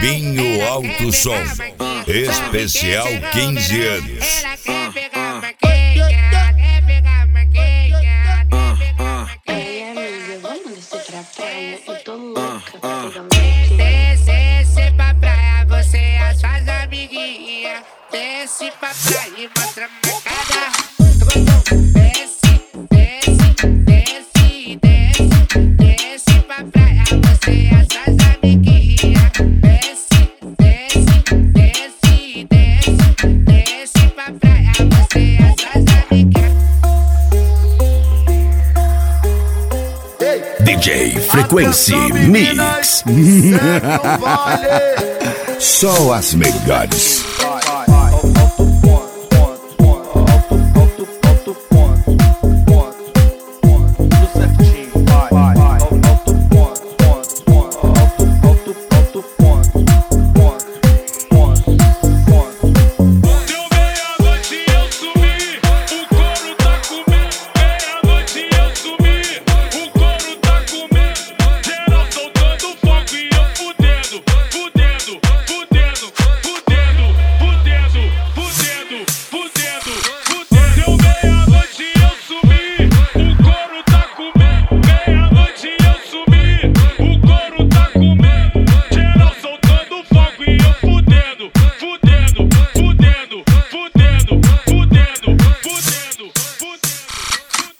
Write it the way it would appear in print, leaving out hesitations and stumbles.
Binho Alto Som, especial 15 anos. Desce pra praia, você e as suas amiguinhas. Desce pra praia e mostra a marcada. Desce, desce, desce, desce. Desce pra praia, você e as suas amiguinhas. Desce, desce, desce, desce. Desce pra praia, você e as suas amiguinhas. DJ Frequency Mix. Só as melhores.